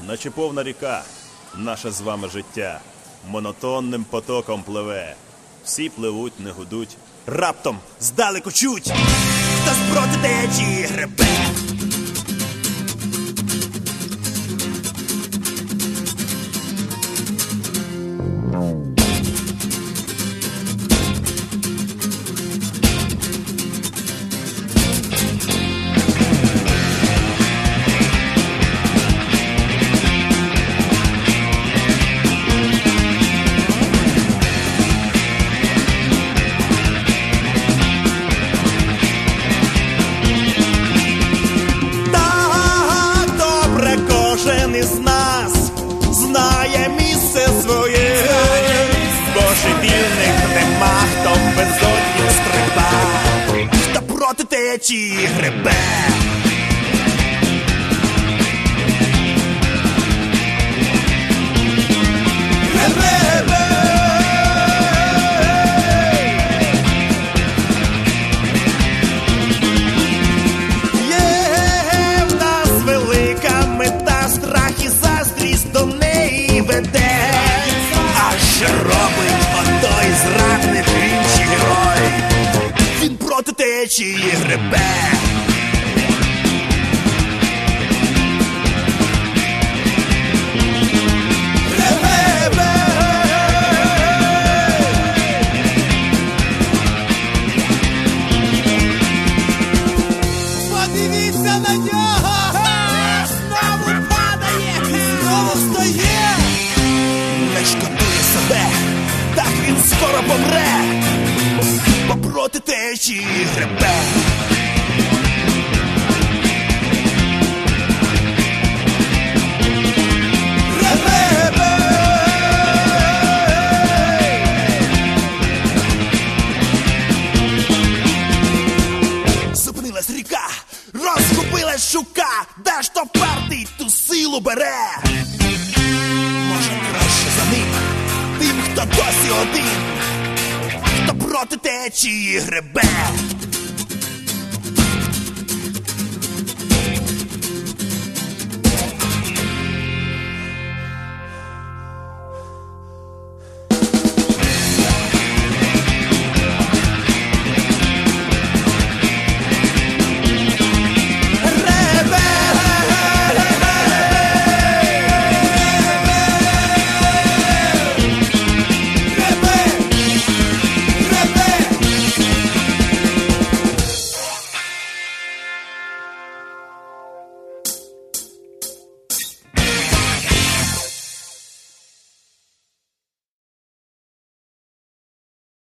наче повна ріка, наше з вами життя монотонним потоком пливе. Всі пливуть, не гудуть, раптом здалеку чуть, хтось проти течії гребе. Кожен із нас знає місце своє, божевільних нема, хто в безодні стрибе, хто проти течії гребе. Проти течії гребе. Подивіться на нього! Знову падає і знову встає! Не шкодує себе, так він скоро помре, бо проти течії гребе. Зупинилась ріка, розгубилась шука, де ж то впертий ту силу бере? Може краще за ним, тим, хто досі один, хто проти течії гребе.